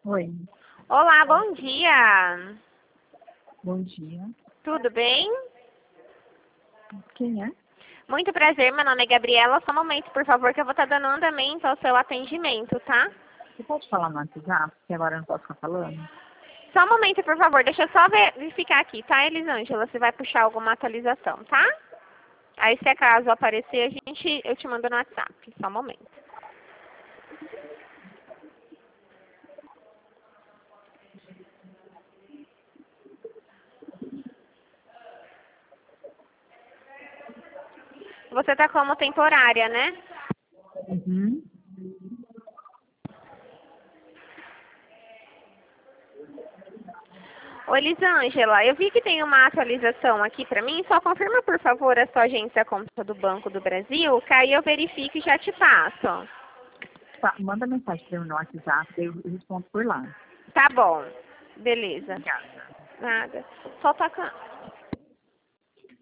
Oi, Olá, bom dia. bom dia. Tudo bem? Quem é? Muito prazer, meu nome é Gabriela. Só um momento, por favor, que eu vou estar dando andamento ao seu atendimento, tá? Você pode falar no WhatsApp, porque agora eu não posso ficar falando? Só um momento, por favor. Deixa eu só verificar aqui, tá, Elisângela? Você vai puxar alguma atualização, tá? Aí, se acaso aparecer, eu te mando no WhatsApp. Só um momento. Você tá como temporária, né? Uhum. Ô, Elisângela, eu vi que tem uma atualização aqui pra mim. Só confirma, por favor, a sua agência conta do Banco do Brasil, que aí eu verifico e já te passo. Tá, manda mensagem para mim no WhatsApp, daí eu respondo por lá. Tá bom. Beleza. Obrigada. Nada. Só toca.